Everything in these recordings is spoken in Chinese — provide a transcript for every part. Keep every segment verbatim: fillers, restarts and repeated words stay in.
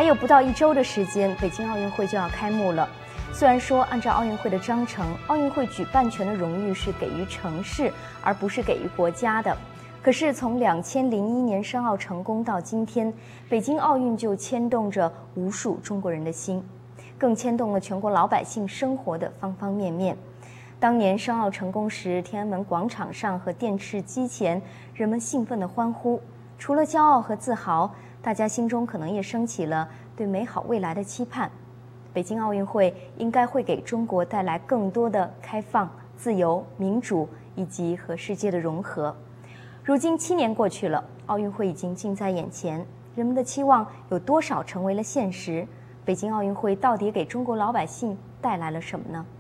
还有不到一周的时间，北京奥运会就要开幕了。虽然说按照奥运会的章程，奥运会举办权的荣誉是给予城市，而不是给予国家的。可是从两千零一年申奥成功到今天，北京奥运就牵动着无数中国人的心，更牵动了全国老百姓生活的方方面面。当年申奥成功时，天安门广场上和电视机前，人们兴奋地欢呼。除了骄傲和自豪，大家心中可能也升起了对美好未来的期盼。北京奥运会应该会给中国带来更多的开放、自由、民主以及和世界的融合。如今七年过去了，奥运会已经近在眼前，人们的期望有多少成为了现实？北京奥运会到底给中国老百姓带来了什么呢？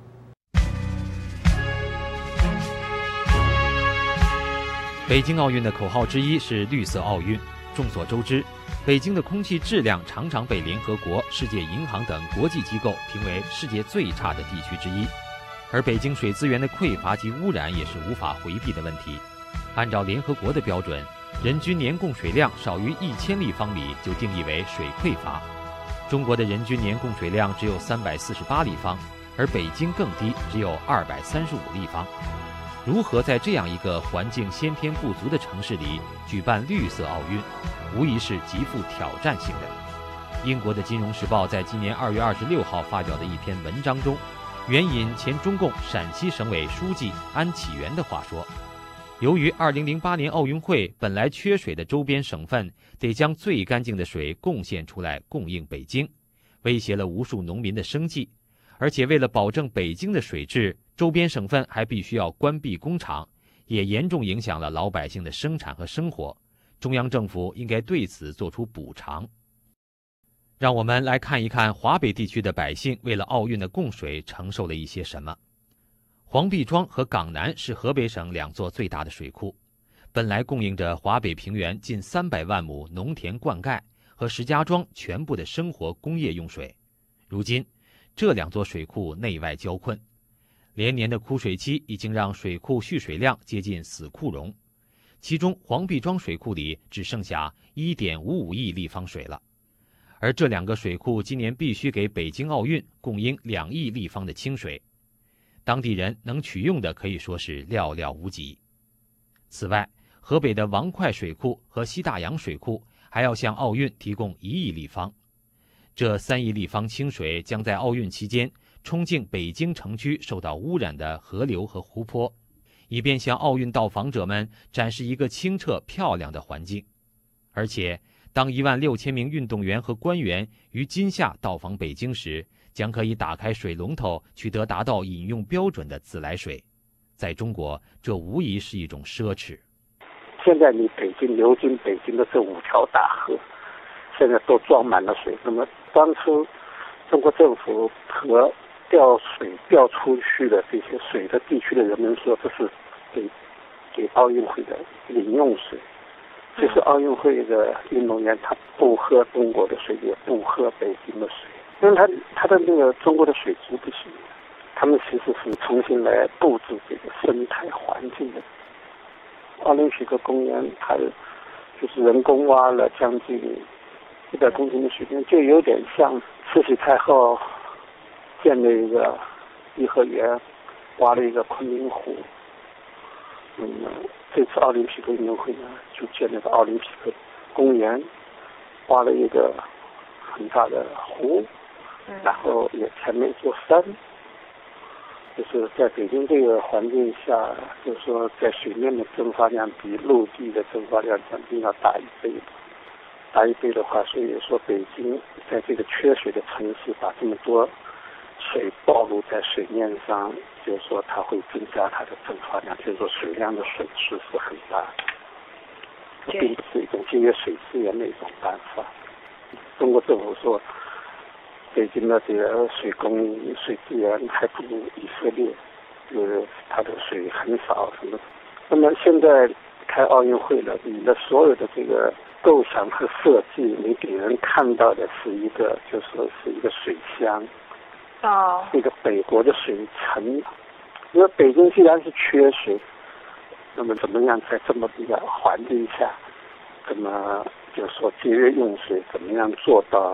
北京奥运的口号之一是绿色奥运。众所周知，北京的空气质量常常被联合国、世界银行等国际机构评为世界最差的地区之一，而北京水资源的匮乏及污染也是无法回避的问题。按照联合国的标准，人均年供水量少于一千立方米就定义为水匮乏。中国的人均年供水量只有三百四十八立方，而北京更低，只有二百三十五立方。如何在这样一个环境先天不足的城市里举办绿色奥运，无疑是极富挑战性的。英国的《金融时报》在今年二月二十六号发表的一篇文章中，援引前中共陕西省委书记安启元的话说，由于二零零八年奥运会本来缺水的周边省份得将最干净的水贡献出来供应北京，威胁了无数农民的生计。而且为了保证北京的水质，周边省份还必须要关闭工厂，也严重影响了老百姓的生产和生活。中央政府应该对此做出补偿。让我们来看一看华北地区的百姓为了奥运的供水承受了一些什么。黄壁庄和港南是河北省两座最大的水库，本来供应着华北平原近三百万亩农田灌溉和石家庄全部的生活工业用水。如今这两座水库内外交困，连年的枯水期已经让水库蓄水量接近死库容，其中黄壁庄水库里只剩下 一点五五亿立方水了，而这两个水库今年必须给北京奥运供应两亿立方的清水，当地人能取用的可以说是寥寥无几。此外，河北的王快水库和西大洋水库还要向奥运提供一亿立方。这三亿立方清水将在奥运期间冲进北京城区受到污染的河流和湖泊，以便向奥运到访者们展示一个清澈漂亮的环境。而且，当一万六千名运动员和官员于今夏到访北京时，将可以打开水龙头，取得达到饮用标准的自来水。在中国，这无疑是一种奢侈。 现在你北京流经北京的这五条大河，现在都装满了水。那么当初中国政府和调水调出去的这些水的地区的人们说，这是给给奥运会的饮用水。其实奥运会的运动员他不喝中国的水，也不喝北京的水，因为他他的那个中国的水质不行。他们其实是重新来布置这个生态环境的。奥林匹克公园它就是人工挖了将近一百公斤的水面，就有点像慈禧太后建了一个颐和园，挖了一个昆明湖。那么这次奥林匹克运动会呢，就建了个奥林匹克公园，挖了一个很大的湖，然后也前面一座山。就是在北京这个环境下，就是说在水面的蒸发量比陆地的蒸发量肯定要大一倍，大一倍的话，所以说北京在这个缺水的城市把这么多水暴露在水面上，就是说它会增加它的蒸发量，就是说水量的损失是很大的，并不是一种节约水资源的一种办法。中国政府说北京的这个水供应、水资源还不如以色列，就是它的水很少什么。那么现在开奥运会了，你的所有的这个构想和设计，你给人看到的是一个，就说是一个水乡， 哦， 一个北国的水城。因为北京既然是缺水，那么怎么样在这么一个环境下，怎么就是说节约用水，怎么样做到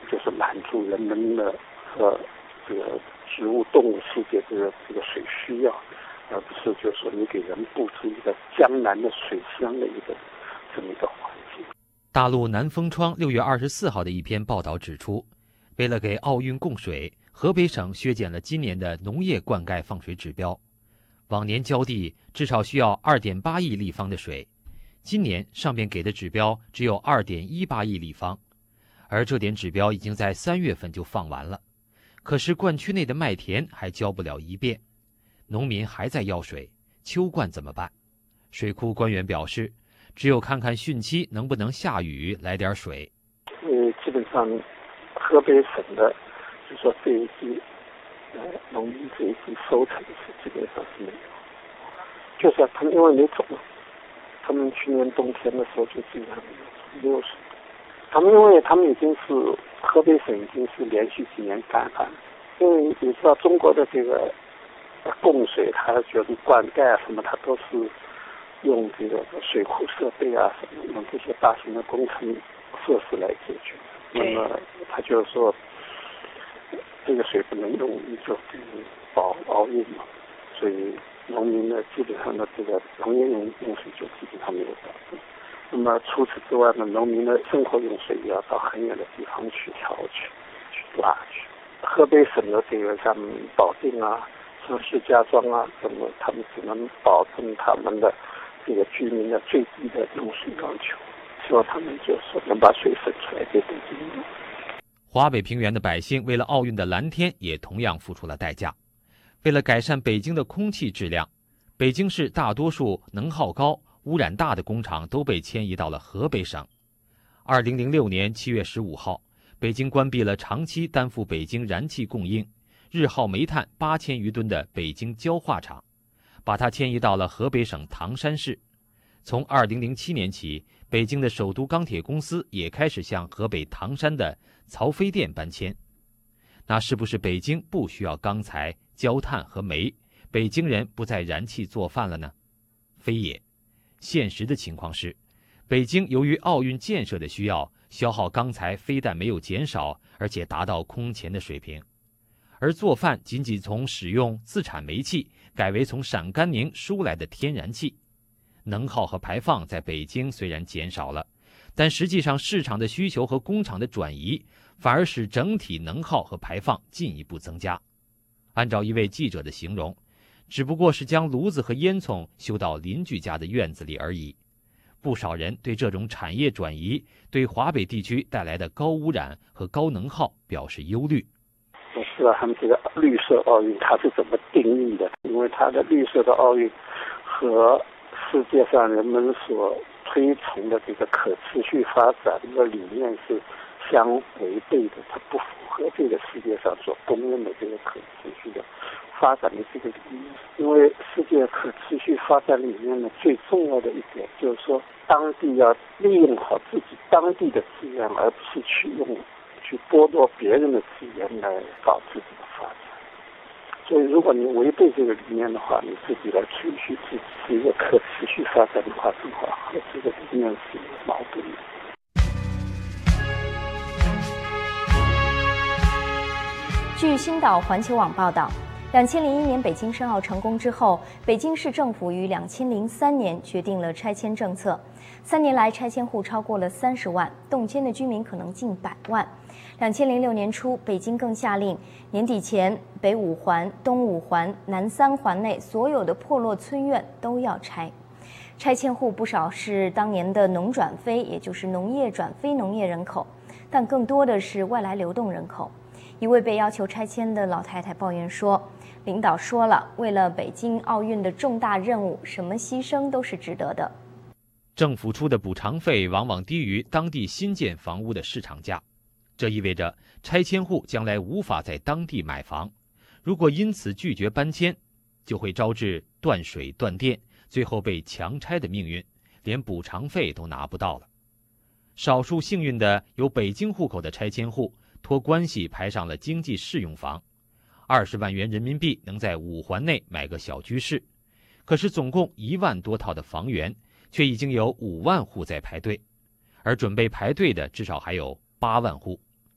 就是满足人们的和这个植物动物世界这个这个水需要，而不是就是说你给人布置一个江南的水乡的一个这么一个环境。 大陆南风窗六月二十四号的一篇报道指出，为了给奥运供水，河北省削减了今年的农业灌溉放水指标。往年浇地至少需要 二点八亿立方的水，今年上面给的指标只有 二点一八亿立方，而这点指标已经在三月份就放完了。可是灌区内的麦田还浇不了一遍，农民还在要水，秋灌怎么办？水库官员表示，只有看看汛期能不能下雨来点水。 呃，基本上河北省的就说这一季呃农民这一季收成是基本上是没有，就是他们因为没种，他们去年冬天的时候就基本上没有种，他们因为他们已经是河北省已经是连续几年干旱，因为你知道中国的这个供水，它就是灌溉啊什么，它都是用这个水库设备啊什么，用这些大型的工程设施来解决。那么他就是说，这个水不能用，你就给保奥运嘛。所以农民呢，基本上的这个农业用用水就基本上没有保证。那么除此之外呢，农民的生活用水也要到很远的地方去调去，去拉去。河北省的这个像保定啊、像石家庄啊，什么他们只能保证他们的这个居民的最低的用水要求。希望他们就是说能把水省出来给北京用。 华北平原的百姓为了奥运的蓝天也同样付出了代价。为了改善北京的空气质量，北京市大多数能耗高、污染大的工厂都被迁移到了河北省。二零零六年七月十五号，北京关闭了长期担负北京燃气供应、日耗煤炭八千余吨的北京焦化厂，把它迁移到了河北省唐山市。从二零零七年起，北京的首都钢铁公司也开始向河北唐山的曹妃甸搬迁。那是不是北京不需要钢材、焦炭和煤，北京人不再燃气做饭了呢？非也。现实的情况是，北京由于奥运建设的需要，消耗钢材非但没有减少，而且达到空前的水平。而做饭仅仅从使用自产煤气改为从陕甘宁输来的天然气。能耗和排放在北京虽然减少了，但实际上市场的需求和工厂的转移反而使整体能耗和排放进一步增加。按照一位记者的形容，只不过是将炉子和烟囱修到邻居家的院子里而已。不少人对这种产业转移对华北地区带来的高污染和高能耗表示忧虑。 是啊，他们这个绿色奥运它是怎么定义的？因为它的绿色的奥运和世界上人们所推崇的这个可持续发展的理念是相违背的，它不符合这个世界上所公认的这个可持续的发展的这个理念。因为世界可持续发展理念呢，最重要的一点就是说，当地要利用好自己当地的资源，而不是去用去剥夺别人的资源来搞自己的发展。所以如果你违背这个理念的话，你自己来吹嘘自己是一个可持续发展的话，正好和这个理念是矛盾的。 据新岛环球网报道，两千零一年北京申奥成功之后，北京市政府于两千零三年决定了拆迁政策。三年来，拆迁户超过了三十万，动迁的居民可能近百万。两千零六年初，北京更下令年底前北五环、东五环、南三环内所有的破落村院都要拆。拆迁户不少是当年的农转非，也就是农业转非农业人口，但更多的是外来流动人口。一位被要求拆迁的老太太抱怨说，领导说了，为了北京奥运的重大任务，什么牺牲都是值得的。 政府出的补偿费往往低于当地新建房屋的市场价，这意味着拆迁户将来无法在当地买房。如果因此拒绝搬迁，就会招致断水断电，最后被强拆的命运，连补偿费都拿不到了。少数幸运的有北京户口的拆迁户，托关系排上了经济适用房，二十万元人民币能在五环内买个小居室。可是总共一万多套的房源，却已经有五万户在排队，而准备排队的至少还有八万户。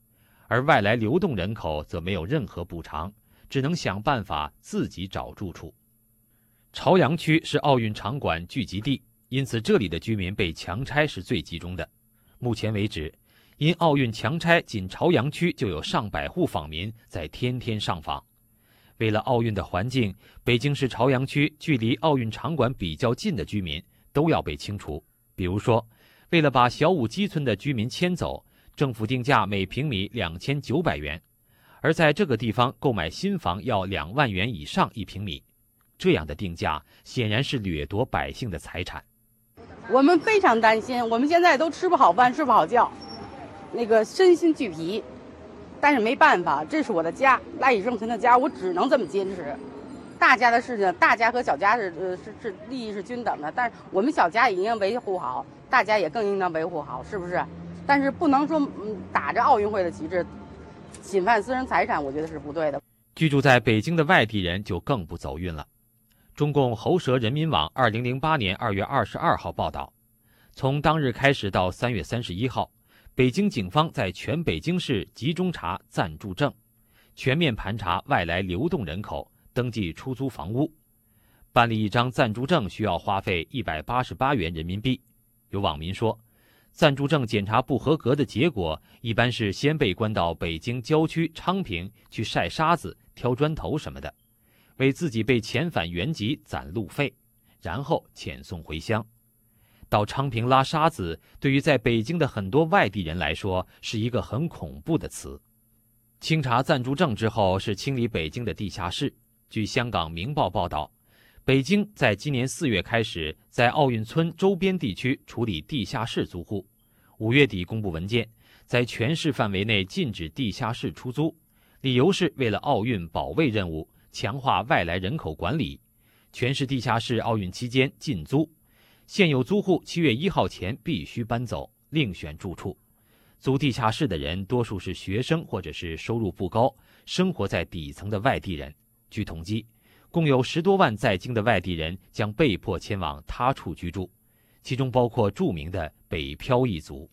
而外来流动人口则没有任何补偿，只能想办法自己找住处。朝阳区是奥运场馆聚集地，因此这里的居民被强拆是最集中的。目前为止，因奥运强拆，仅朝阳区就有上百户访民在天天上访。为了奥运的环境，北京市朝阳区距离奥运场馆比较近的居民都要被清除。比如说，为了把小武基村的居民迁走，政府定价每平米两千九百元，而在这个地方购买新房要两万元以上一平米。这样的定价显然是掠夺百姓的财产。 我们非常担心，我们现在都吃不好饭，睡不好觉，那个身心俱疲。但是没办法，这是我的家，赖以生存的家，我只能这么坚持。大家的事情，大家和小家是呃是是利益是均等的，但是我们小家也应该维护好，大家也更应当维护好，是不是？但是不能说嗯打着奥运会的旗帜，侵犯私人财产，我觉得是不对的。 居住在北京的外地人就更不走运了。中共喉舌人民网二零零八年二月二十二号报道，从当日开始到三月三十一号。北京警方在全北京市集中查暂住证，全面盘查外来流动人口，登记出租房屋。办理一张暂住证需要花费一百八十八元人民币。有网民说，暂住证检查不合格的结果，一般是先被关到北京郊区昌平去晒沙子、挑砖头什么的，为自己被遣返原籍攒路费，然后遣送回乡。到昌平拉沙子，对于在北京的很多外地人来说，是一个很恐怖的词。清查暂住证之后，是清理北京的地下室。据香港明报报道，北京在今年四月开始在奥运村周边地区处理地下室租户，五月底公布文件，在全市范围内禁止地下室出租，理由是为了奥运保卫任务，强化外来人口管理。全市地下室奥运期间禁租。现有租户七月一号前必须搬走，另选住处。租地下室的人多数是学生或者是收入不高、生活在底层的外地人。据统计，共有十多万在京的外地人将被迫迁往他处居住，其中包括著名的北漂一族。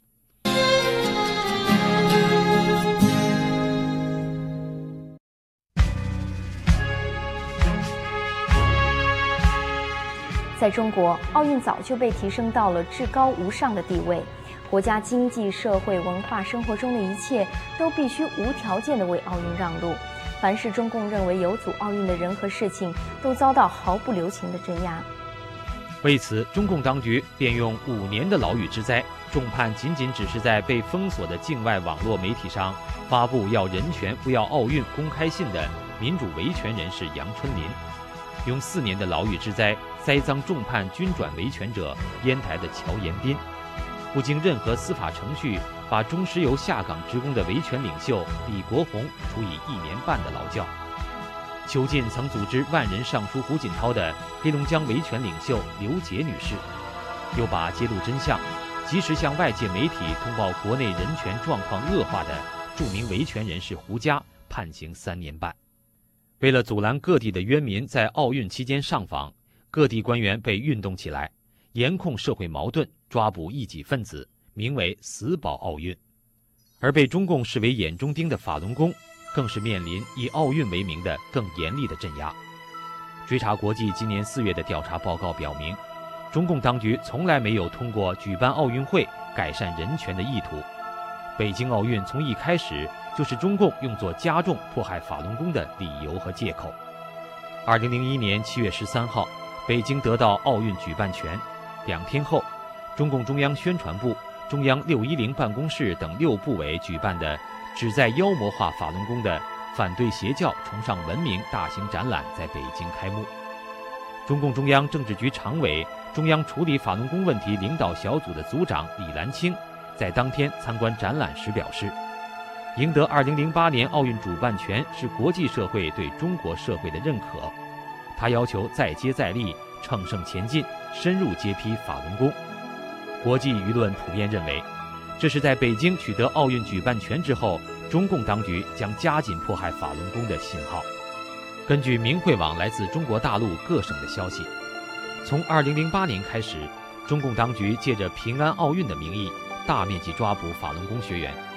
在中国，奥运早就被提升到了至高无上的地位，国家经济、社会、文化生活中的一切都必须无条件地为奥运让路。凡是中共认为有阻奥运的人和事情，都遭到毫不留情的镇压。 为此，中共当局便用五年的牢狱之灾，重判仅仅只是在被封锁的境外网络媒体上发布要人权不要奥运公开信的民主维权人士杨春林，用四年的牢狱之灾栽赃重判军转维权者烟台的乔延斌，不经任何司法程序把中石油下岗职工的维权领袖李国红处以一年半的劳教。囚禁曾组织万人上书胡锦涛的黑龙江维权领袖刘杰女士，又把揭露真相、及时向外界媒体通报国内人权状况恶化的著名维权人士胡佳判刑三年半。为了阻拦各地的冤民在奥运期间上访，各地官员被运动起来，严控社会矛盾，抓捕异己分子，名为死保奥运。而被中共视为眼中钉的法轮功，更是面临以奥运为名的更严厉的镇压。追查国际今年四月的调查报告表明，中共当局从来没有通过举办奥运会改善人权的意图。北京奥运从一开始就是中共用作加重迫害法轮功的理由和借口。二零零一年七月十三号，北京得到奥运举办权。两天后，中共中央宣传部、中央六一零办公室等六部委举办的旨在妖魔化法轮功的反对邪教、崇尚文明大型展览在北京开幕。中共中央政治局常委、中央处理法轮功问题领导小组的组长李兰清在当天参观展览时表示，赢得二零零八年奥运主办权是国际社会对中国社会的认可。他要求再接再厉，乘胜前进，深入揭批法轮功。国际舆论普遍认为，这是在北京取得奥运举办权之后，中共当局将加紧迫害法轮功的信号。根据明慧网来自中国大陆各省的消息，从二零零八年开始，中共当局借着平安奥运的名义，大面积抓捕法轮功学员，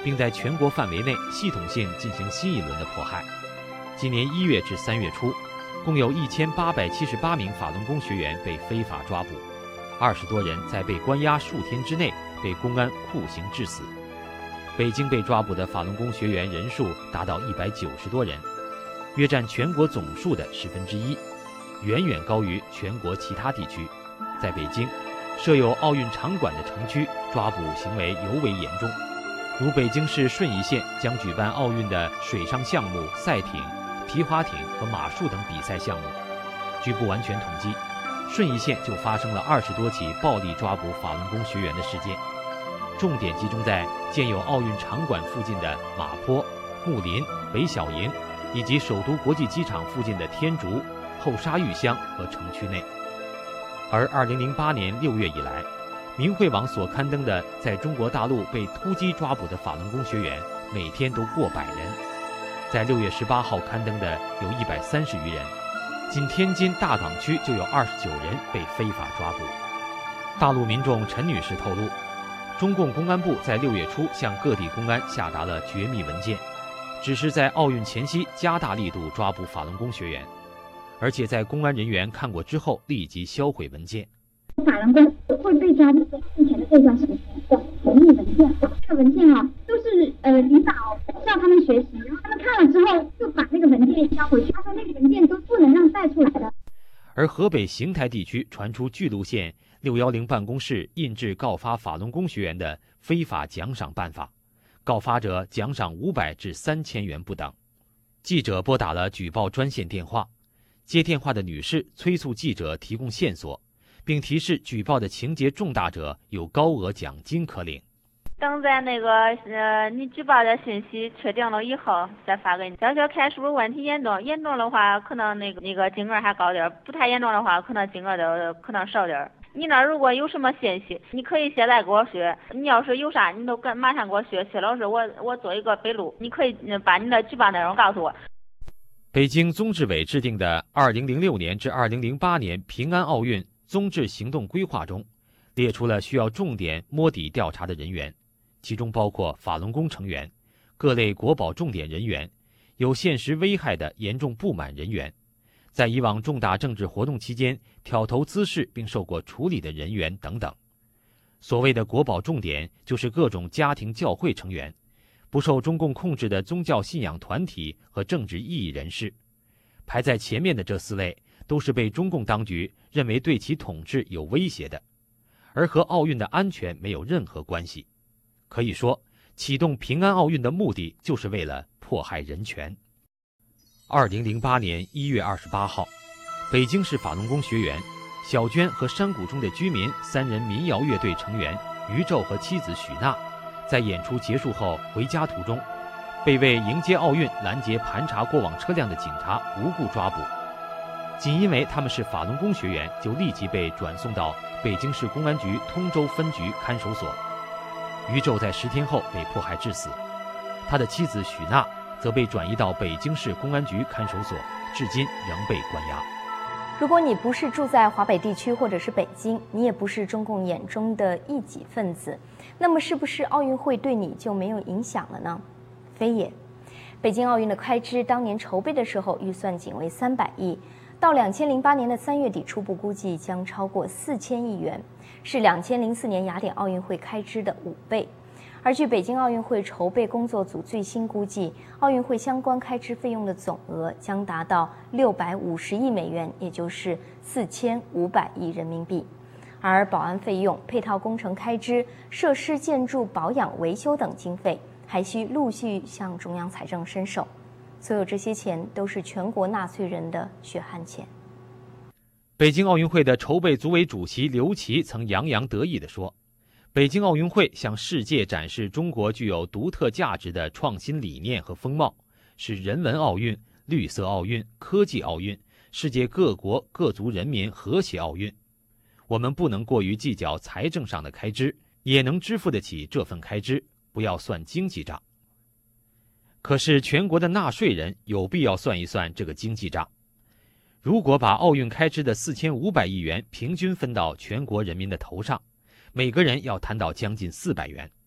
并在全国范围内系统性进行新一轮的迫害。今年一月至三月初，共有一千八百七十八名法轮功学员被非法抓捕，二十多人在被关押数天之内被公安酷刑致死。北京被抓捕的法轮功学员人数达到一百九十多人，约占全国总数的十分之一，远远高于全国其他地区。在北京，设有奥运场馆的城区抓捕行为尤为严重，如北京市顺义县将举办奥运的水上项目赛艇、皮划艇和马术等比赛项目。据不完全统计，顺义县就发生了二十多起暴力抓捕法轮功学员的事件，重点集中在建有奥运场馆附近的马坡、木林、北小营，以及首都国际机场附近的天竺、后沙峪乡和城区内。而二零零八年六月以来，明慧网所刊登的在中国大陆被突击抓捕的法轮功学员，每天都过百人。在六月十八号刊登的有一百三十余人，仅天津大港区就有二十九人被非法抓捕。大陆民众陈女士透露，中共公安部在六月初向各地公安下达了绝密文件，只是在奥运前夕加大力度抓捕法轮功学员，而且在公安人员看过之后立即销毁文件。 法轮功会被抓捕目前的这段时间的绝密文件，这个文件啊，都是呃领导叫他们学习，然后他们看了之后就把那个文件交回去，他说那个文件都不能让带出来的。 而河北邢台地区传出巨鹿县六一零办公室印制告发法轮功学员的非法奖赏办法，告发者奖赏五百至三千元不等。记者拨打了举报专线电话，接电话的女士催促记者提供线索，并提示举报的情节重大者有高额奖金可领。 等在那个呃你举报的信息确定了以后再发给你。要求看是不是问题严重，严重的话可能那个那个金额还高点，不太严重的话可能金额的可能少点。你那如果有什么信息，你可以现在给我说。你要是有啥，你都跟马上给我说。薛老师，我我做一个笔录，你可以把你的举报内容告诉我。 北京综治委制定的二零零六年至二零零八年平安奥运综治行动规划中，列出了需要重点摸底调查的人员，其中包括法轮功成员、各类国保重点人员、有现实危害的严重不满人员，在以往重大政治活动期间挑头滋事并受过处理的人员等等。所谓的国保重点，就是各种家庭教会成员、不受中共控制的宗教信仰团体和政治异议人士。排在前面的这四类都是被中共当局认为对其统治有威胁的，而和奥运的安全没有任何关系。可以说，启动平安奥运的目的就是为了迫害人权。二零零八年一月二十八号，北京市法轮功学员小娟和山谷中的居民三人民谣乐队成员于宙和妻子许娜，在演出结束后回家途中，被为迎接奥运拦截盘查过往车辆的警察无故抓捕。仅因为他们是法轮功学员，就立即被转送到北京市公安局通州分局看守所。于宙在十天后被迫害致死，他的妻子许娜则被转移到北京市公安局看守所，至今仍被关押。 如果你不是住在华北地区或者是北京，你也不是中共眼中的异己分子，那么是不是奥运会对你就没有影响了呢？非也。北京奥运的开支当年筹备的时候预算仅为三百亿，到两千零八年的三月底，初步估计将超过四千亿元，是两千零四年雅典奥运会开支的五倍。而据北京奥运会筹备工作组最新估计，奥运会相关开支费用的总额将达到六百五十亿美元，也就是四千五百亿人民币。而保安费用、配套工程开支、设施建筑保养维修等经费，还需陆续向中央财政伸手。所有这些钱都是全国纳税人的血汗钱。 北京奥运会的筹备组委主席刘琦曾洋洋得意地说，北京奥运会向世界展示中国具有独特价值的创新理念和风貌，是人文奥运、绿色奥运、科技奥运，世界各国各族人民和谐奥运。我们不能过于计较财政上的开支，也能支付得起这份开支，不要算经济账。可是全国的纳税人有必要算一算这个经济账。如果把奥运开支的四千五百亿元平均分到全国人民的头上，每个人要摊到将近四百元。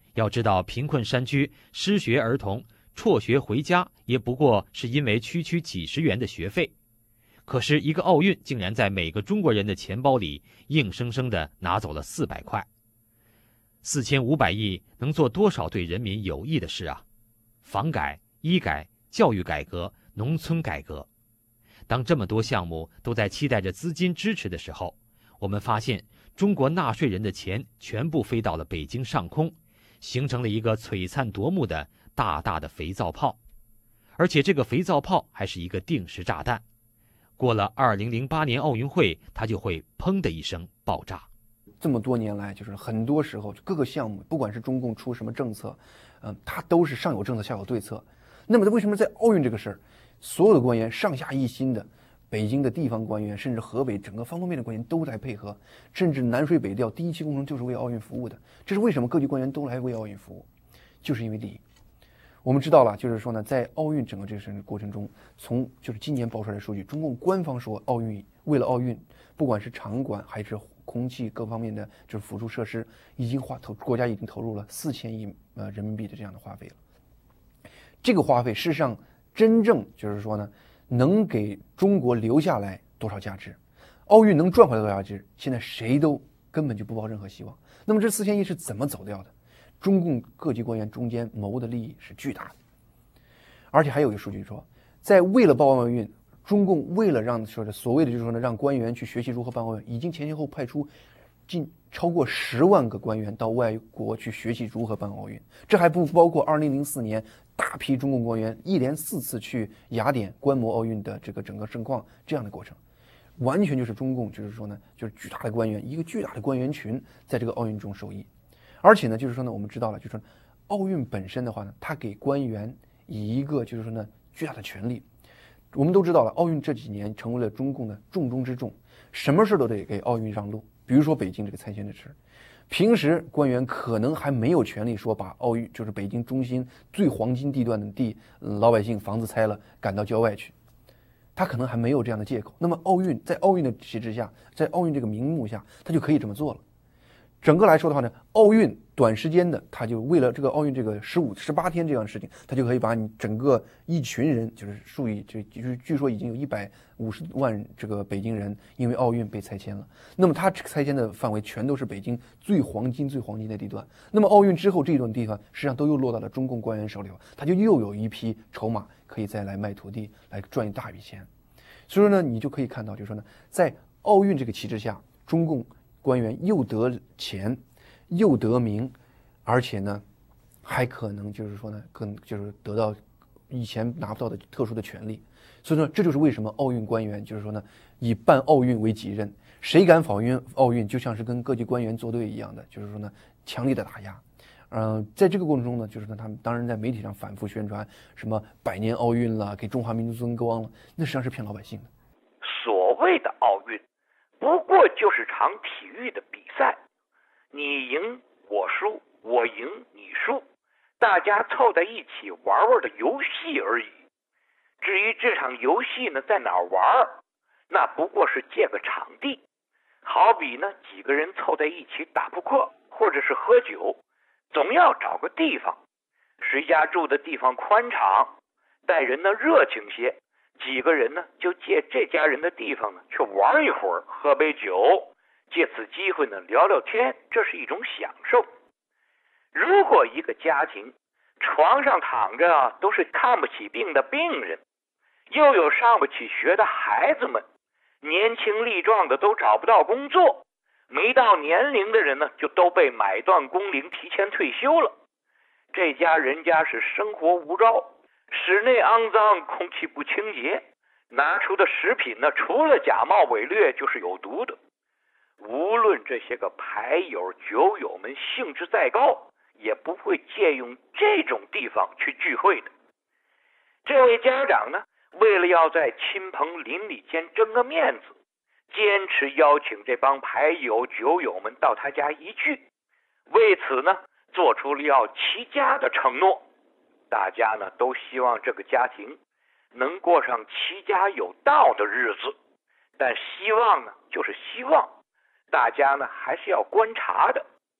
要知道，贫困山区失学儿童辍学回家，也不过是因为区区几十元的学费。可是，一个奥运竟然在每个中国人的钱包里硬生生地拿走了四百块。四千五百亿能做多少对人民有益的事啊？房改、医改、教育改革、农村改革，当这么多项目都在期待着资金支持的时候，我们发现中国纳税人的钱全部飞到了北京上空，形成了一个璀璨夺目的大大的肥皂泡。而且这个肥皂泡还是一个定时炸弹，过了二零零八年奥运会，它就会砰的一声爆炸。 这么多年来，就是很多时候各个项目，不管是中共出什么政策，嗯、呃，它都是上有政策下有对策。那么为什么在奥运这个事儿，所有的官员上下一心的，北京的地方官员，甚至河北整个方方面面的官员都来配合，甚至南水北调第一期工程就是为奥运服务的。这是为什么各级官员都来为奥运服务，就是因为利益。我们知道了，就是说呢，在奥运整个这个过程中，从就是今年报出来的数据，中共官方说奥运为了奥运，不管是场馆还是空气各方面的就是辅助设施，已经花投国家已经投入了四千亿呃人民币的这样的花费了。这个花费事实上真正就是说呢，能给中国留下来多少价值？奥运能赚回来多少价值？现在谁都根本就不抱任何希望。那么这四千亿是怎么走掉的？中共各级官员中间谋的利益是巨大的。而且还有一个数据说，在为了报奥运，中共为了让说的所谓的就是说呢，让官员去学习如何办奥运，已经前前后派出近超过十万个官员到外国去学习如何办奥运。这还不包括二零零四年大批中共官员一连四次去雅典观摩奥运的这个整个盛况这样的过程，完全就是中共就是说呢，就是巨大的官员，一个巨大的官员群在这个奥运中受益。而且呢，就是说呢，我们知道了，就是说奥运本身的话呢，它给官员以一个就是说呢巨大的权利。我们都知道了，奥运这几年成为了中共的重中之重，什么事都得给奥运让路。比如说北京这个拆迁的事，平时官员可能还没有权利说把奥运就是北京中心最黄金地段的地，老百姓房子拆了赶到郊外去，他可能还没有这样的借口。那么奥运在奥运的旗帜下，在奥运这个名目下，他就可以这么做了。整个来说的话呢，奥运短时间的，他就为了这个奥运这个十五、十八天这样的事情，他就可以把你整个一群人，就是数以这据据说已经有一百五十万这个北京人因为奥运被拆迁了。那么他拆迁的范围全都是北京最黄金、最黄金的地段。那么奥运之后这一段地方，实际上都又落到了中共官员手里，他就又有一批筹码可以再来卖土地，来赚一大笔钱。所以说呢，你就可以看到，就是说呢，在奥运这个旗帜下，中共官员又得钱，又得名，而且呢，还可能就是说呢，更就是得到以前拿不到的特殊的权利。所以说，这就是为什么奥运官员就是说呢，以办奥运为己任，谁敢否认奥运，就像是跟各级官员作对一样的，就是说呢，强力的打压。嗯、呃，在这个过程中呢，就是呢，他们当然在媒体上反复宣传什么百年奥运了，给中华民族争光了，那实际上是骗老百姓的。 所谓的奥运，不过就是场体育的比赛，你赢我输，我赢你输，大家凑在一起玩玩的游戏而已。至于这场游戏呢在哪儿玩，那不过是借个场地，好比呢几个人凑在一起打扑克或者是喝酒，总要找个地方，谁家住的地方宽敞，待人呢热情些，几个人呢就借这家人的地方呢去玩一会儿，喝杯酒，借此机会呢聊聊天，这是一种享受。如果一个家庭床上躺着都是看不起病的病人，又有上不起学的孩子们，年轻力壮的都找不到工作，没到年龄的人呢就都被买断工龄提前退休了，这家人家是生活无招，室内肮脏，空气不清洁，拿出的食品呢除了假冒伪劣就是有毒的。无论这些个牌友酒友们兴致再高，也不会借用这种地方去聚会的。这位家长呢，为了要在亲朋邻里间争个面子，坚持邀请这帮牌友酒友们到他家一聚，为此呢做出了要齐家的承诺。大家呢都希望这个家庭能过上齐家有道的日子，但希望呢就是希望，大家呢还是要观察的。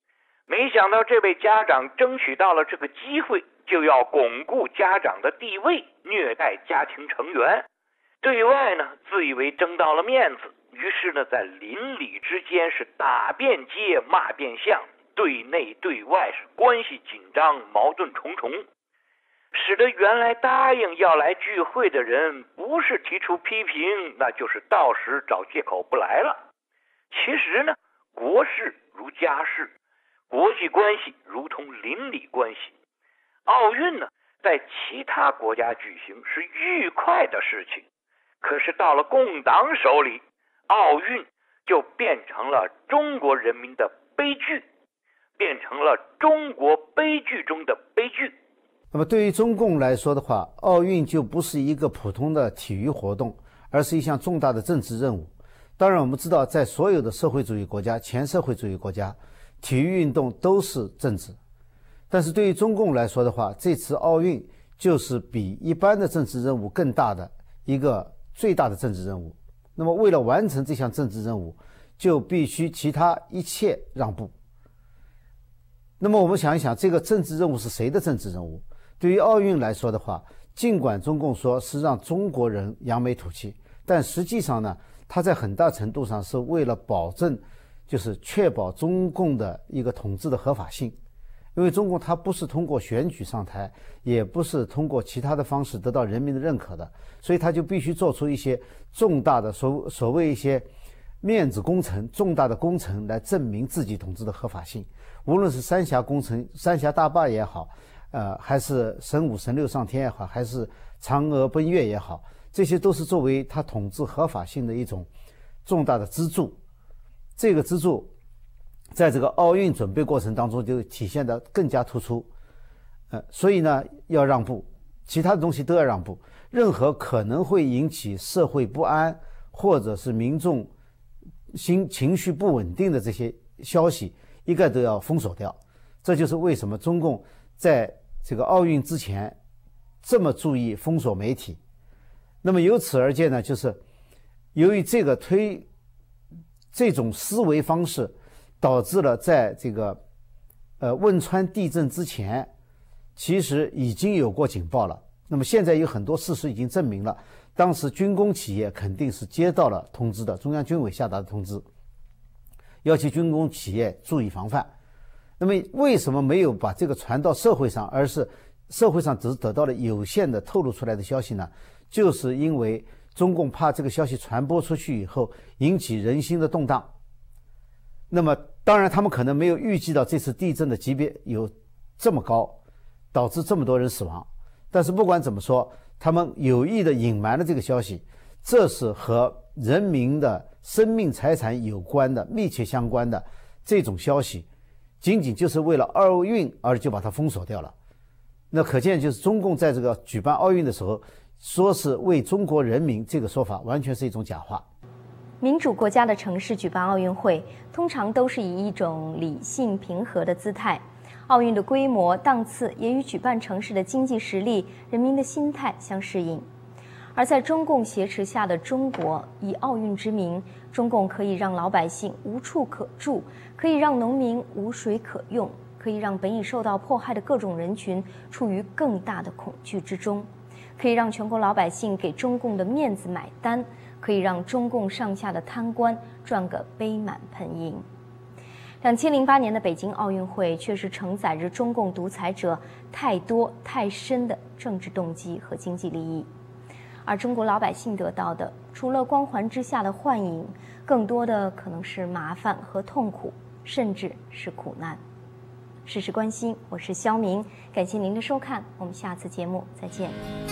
没想到这位家长争取到了这个机会，就要巩固家长的地位，虐待家庭成员。对外呢，自以为争到了面子，于是呢，在邻里之间是打遍街骂遍巷，对内对外是关系紧张，矛盾重重，使得原来答应要来聚会的人，不是提出批评，那就是到时找借口不来了。其实呢，国事如家事，国际关系如同邻里关系。奥运呢，在其他国家举行是愉快的事情，可是到了共党手里，奥运就变成了中国人民的悲剧，变成了中国悲剧中的悲剧。 那么对于中共来说的话，奥运就不是一个普通的体育活动，而是一项重大的政治任务。当然我们知道，在所有的社会主义国家，前社会主义国家，体育运动都是政治。但是对于中共来说的话，这次奥运就是比一般的政治任务更大的一个最大的政治任务。那么为了完成这项政治任务，就必须其他一切让步。那么我们想一想，这个政治任务是谁的政治任务？对于奥运来说的话，尽管中共说是让中国人扬眉吐气，但实际上呢，它在很大程度上是为了保证，就是确保中共的一个统治的合法性。因为中共它不是通过选举上台，也不是通过其他的方式得到人民的认可的，所以它就必须做出一些重大的所所谓一些面子工程、重大的工程来证明自己统治的合法性。无论是三峡工程、三峡大坝也好，呃，还是神五、神六上天也好，还是嫦娥奔月也好，这些都是作为他统治合法性的一种重大的支柱。这个支柱在这个奥运准备过程当中就体现得更加突出，呃，所以呢要让步，其他的东西都要让步，任何可能会引起社会不安或者是民众心情绪不稳定的这些消息，一概都要封锁掉。这就是为什么中共在这个奥运之前这么注意封锁媒体。那么由此而见呢，就是由于这个推这种思维方式，导致了在这个呃汶川地震之前，其实已经有过警报了。那么现在有很多事实已经证明了，当时军工企业肯定是接到了通知的，中央军委下达的通知，要求军工企业注意防范。那么为什么没有把这个传到社会上，而是社会上只是得到了有限的透露出来的消息呢？就是因为中共怕这个消息传播出去以后引起人心的动荡。那么当然他们可能没有预计到这次地震的级别有这么高，导致这么多人死亡，但是不管怎么说，他们有意的隐瞒了这个消息，这是和人民的生命财产有关的密切相关的这种消息，仅仅就是为了奥运而就把它封锁掉了。那可见就是中共在这个举办奥运的时候说是为中国人民，这个说法完全是一种假话。 民主国家的城市举办奥运会，通常都是以一种理性平和的姿态。奥运的规模、档次也与举办城市的经济实力、人民的心态相适应。而在中共挟持下的中国，以奥运之名，中共可以让老百姓无处可住，可以让农民无水可用，可以让本已受到迫害的各种人群处于更大的恐惧之中，可以让全国老百姓给中共的面子买单，可以让中共上下的贪官赚个杯满盆盈。两千零八年的北京奥运会却是承载着中共独裁者太多太深的政治动机和经济利益，而中国老百姓得到的，除了光环之下的幻影，更多的可能是麻烦和痛苦，甚至是苦难。事事关心，我是肖明，感谢您的收看，我们下次节目再见。